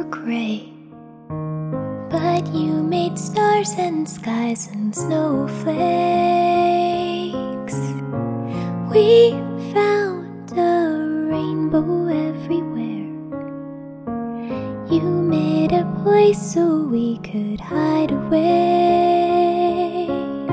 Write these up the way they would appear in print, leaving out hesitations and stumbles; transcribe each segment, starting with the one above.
gray, but you made stars and skies and snowflakes. We found a rainbow everywhere. You made a place so we could hide away.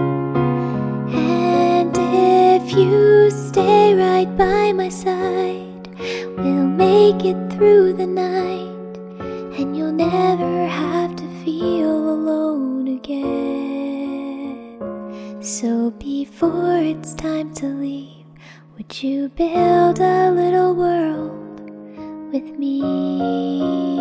And if you stay right by my side, we'll make it through the night, and you'll never have to feel alone again. So before it's time to leave, would you build a little world with me?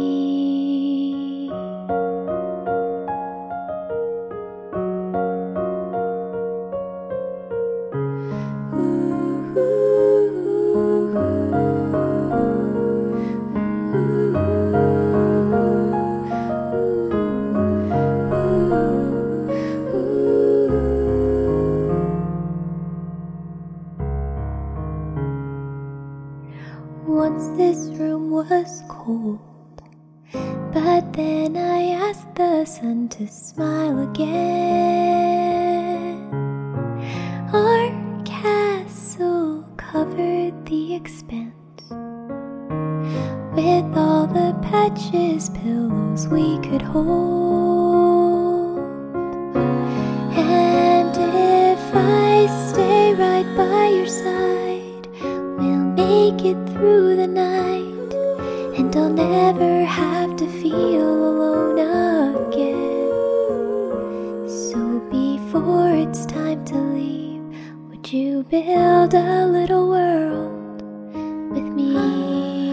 Once this room was cold, but then I asked the sun to smile again. Our castle covered the expanse with all the patches, pillows we could hold. And if I stay right by your side, we'll make it through the night, and I'll never have to feel alone again. So before it's time to leave, would you build a little world with me?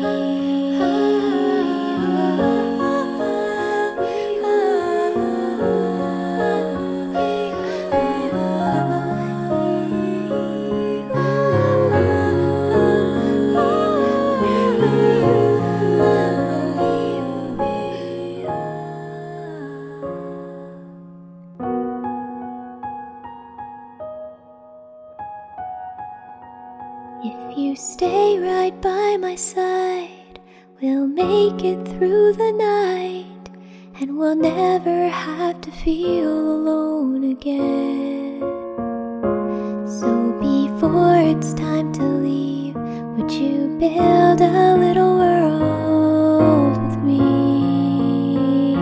If you stay right by my side, we'll make it through the night, and we'll never have to feel alone again. So before it's time to leave, would you build a little world with me?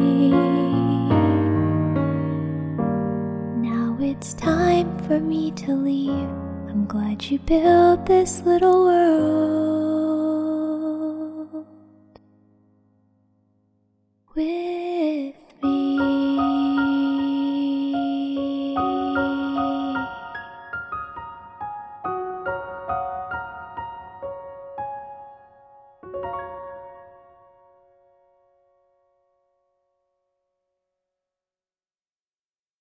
Now it's time for me to leave. I'm glad you built this little world.